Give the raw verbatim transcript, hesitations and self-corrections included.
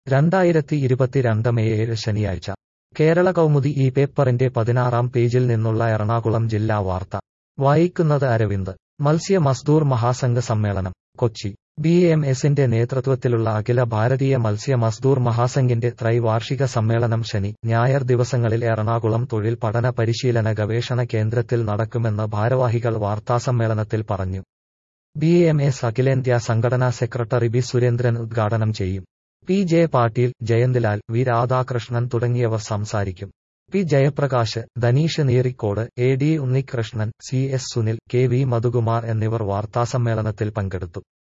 രണ്ടായിരത്തി ഇരുപത്തിരണ്ട് മെയ് ഏഴ് ശനിയാഴ്ച കേരള കൗമുദി ഈ പേപ്പറിന്റെ പതിനാറാം പേജിൽ നിന്നുള്ള എറണാകുളം ജില്ലാ വാർത്ത വായിക്കുന്നത് അരവിന്ദ്. മത്സ്യ മസ്ദൂർ മഹാസംഘ് സമ്മേളനം കൊച്ചി. ബി എം എസിന്റെ നേതൃത്വത്തിലുള്ള അഖില ഭാരതീയ മത്സ്യ മസ്ദൂർ മഹാസംഘിന്റെ ത്രൈവാർഷിക സമ്മേളനം ശനി, ഞായർ ദിവസങ്ങളിൽ എറണാകുളം തൊഴിൽ പഠന പരിശീലന ഗവേഷണ കേന്ദ്രത്തിൽ നടക്കുമെന്ന് ഭാരവാഹികൾ വാർത്താസമ്മേളനത്തിൽ പറഞ്ഞു. ബി എം എസ് അഖിലേന്ത്യാ സംഘടനാ സെക്രട്ടറി ബി സുരേന്ദ്രൻ ഉദ്ഘാടനം ചെയ്യും. P J Patil, Jayantlal, V Radhakrishnan തുടങ്ങിയവർ സംസാരിക്കും. P Jayaprakash, Dhanish Neerikkode, A D Unnikrishnan, C S Sunil, K V Madhukumar എന്നിവർ വാർത്താസമ്മേളനത്തിൽ പങ്കെടുത്തു.